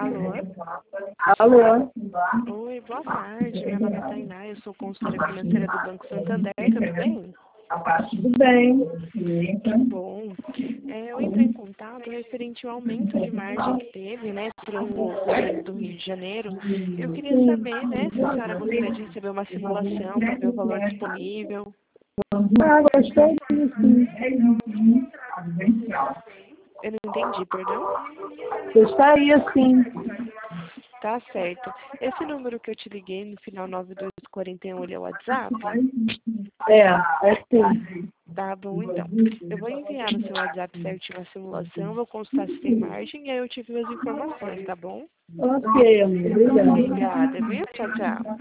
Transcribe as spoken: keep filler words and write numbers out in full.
Alô? Alô? Oi, boa tarde. Meu nome é Tainá, eu sou consultora financeira do Banco Santander, tudo bem? Tudo bem. Que bom. É, eu entrei em contato referente ao aumento de margem que teve, né, para o governo do Rio de Janeiro. Eu queria saber, né, se a senhora gostaria de receber uma simulação para ver o valor disponível. Ah, gostaria sim. Eu não entendi, perdão? Gostaria sim. Tá certo. Esse número que eu te liguei no final nove dois quatro um, ele é o WhatsApp? É, é sim. Tá bom, então. Eu vou enviar no seu WhatsApp certinho a simulação, vou consultar se tem margem e aí eu te envio as informações, tá bom? Ok, amigo. Obrigada. Obrigada, viu? Tchau, tchau.